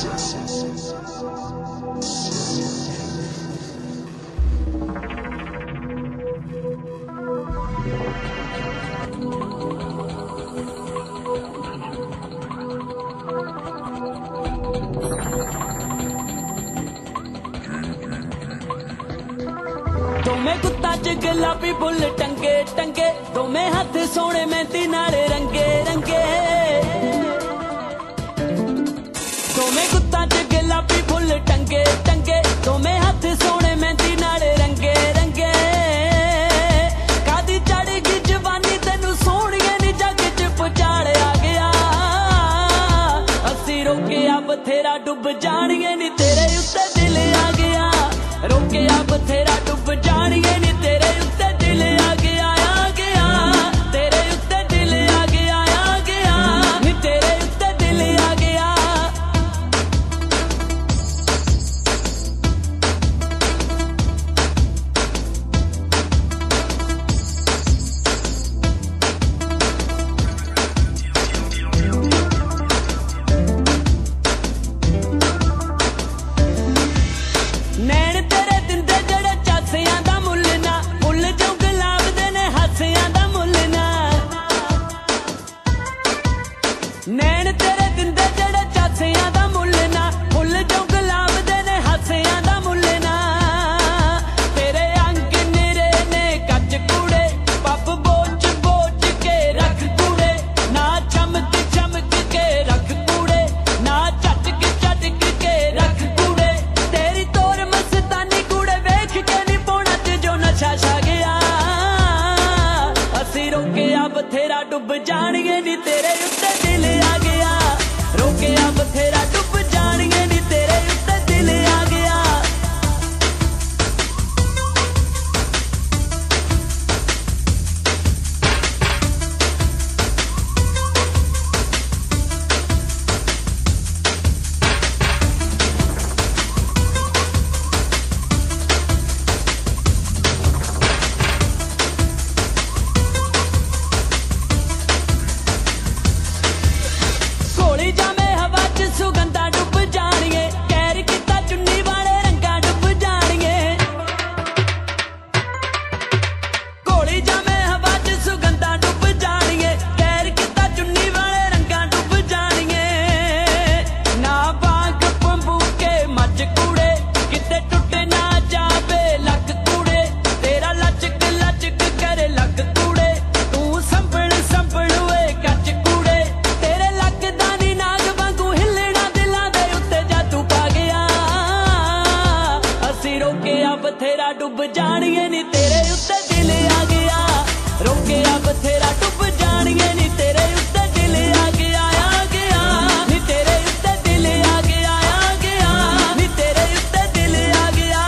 दोमें कुत्ता च गुलाबी फुल टंगे टंगे, दोमें हाथ सोने मेहंदी नाले रंगे रंगे। दोमें कुत्ता च गुलाबी फुल टंगे टंगे, दोमें हाथ सोने मेहंदी नाले रंगे रंगे। कादी चढ़गी जवानी तेनू सोहणिए नी जग च पुचाल आ गया। असी रोकिया बथेरा डुब जाणिए नी तेरे उत्ते दिल आ गया। रोकिया बथेरा डुब जाणिए नी तेरे उत्ते दिल आ गया आ गया। तेरे उत्ते दिल आ गया आ गया नी तेरे उत्ते दिल आ गया। नैन तेरे दिंदे जड़े चासियां दा मुल ना, फुल जो गुलाब दे ने हासियां दा मुल ना। नैन तेरे दिंदे जड़े चासियां दा मुल ना, फुल जो गुलाब दे ने हासियां दा मुल ना। तेरे अंग निरे ने कच कूड़े, पप बोच बोच के रख कूड़े। ना चमक चमक के रख कूड़े, ना चटक चटक के रख कूड़े। तेरी तोर मस्तानी कूड़े वेख के नी पौना ते जो नशा छा गया। असी रोकिया बथेरा डुब जाणिए नी तेरे उत्ते दिल आ गया। रोकिया बथेरा डुब जाणिए नी तेरे उत्ते दिल आ गया। घोली जावे हवा च सुगंधा डुब जाणिए, कैर किता चुन्नी वाले रंगा डुब जाणिए। घोली जावे हवा च सुगंधा डुब जाणिए, कैर किता चुन्नी वाले रंगा डुब जाणिए। ना बांग पंबूके मच कूड़े, किते टुट ना जावे लक कूड़े। तेरा लचक लचक करे लक कूड़े, तू संभल संभल वे कच कूड़े। तेरे लगदा नी नाग वांगू हिलना दिलां दे उत्ते जादू पा गया। असी रोकिया बथेरा डुब जाणिए नी तेरे उत्ते दिल आ गया। रोकिया बथेरा डुब जाणिए नी तेरे उत्ते दिल आ गया आ गया नी तेरे उत्ते दिल आ गया आ गया नी तेरे उत्ते दिल आ गया।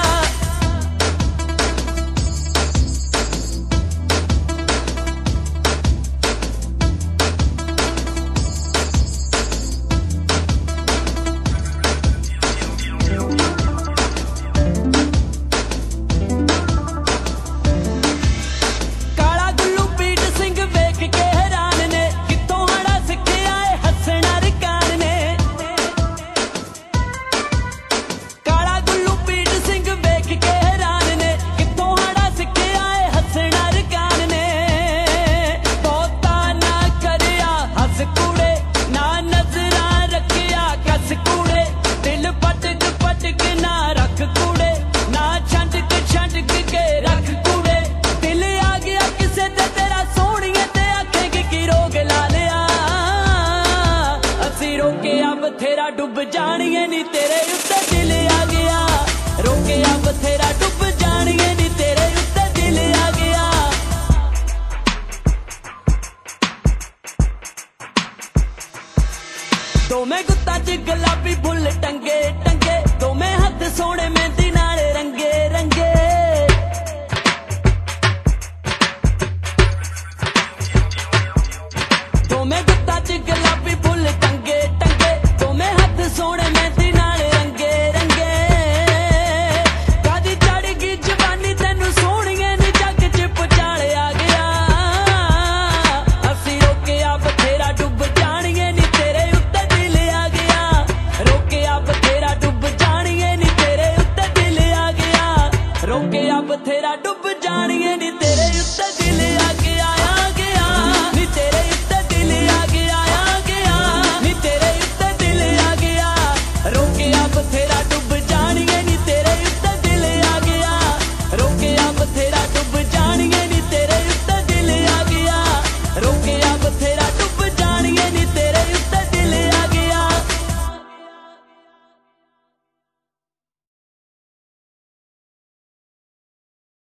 काला गुल्लू पीट सिंह वेख के हैरान ने, कित्थों हड़ा सिक्खिया ए हस्सना रिकान ने। काला गुल्लू पीट सिंह वेख के हैरान ने, कित्थों हड़ा सिक्खिया ए हस्सना रिकान ने। बहुता ना करिया हस कूड़े, ना नजरां रखिया कस कूड़े। दिल पटक पटक ना रख कूड़े, ना छंडक छंडक के रख कूड़े। दिल आ गया किसे ते तेरा सोहणिए ते आखेगी की रोग ला लिया। असी रोकिया बथेरा डुब जाणिए नी तेरे उत्ते दिल आ गया। रोकिया बथेरा डुब जाणिए नी तेरे उत्ते दिल आ गया। दोमें कुत्ता च गुलाबी फुल टंगे टंगे, दोमें हाथ सोने मेहंदी नाले रंगे रंगे। दोमें कुत्ता च गुलाबी फुल टंगे टंगे, दोमें हाथ सोने मेहंदी नाले रंगे रंगे। कादी चढ़गी जवानी तेनू सोहणिए नी जग च पुचाल आ गया। असी रोकिया बथेरा डुब जाणिए नी तेरे उत्ते दिल आ गया। रोकिया ਠੋਕਿਆ ਬਥੇਰਾ ਡੁੱਬ ਜਾਣੀਏ ਨੀ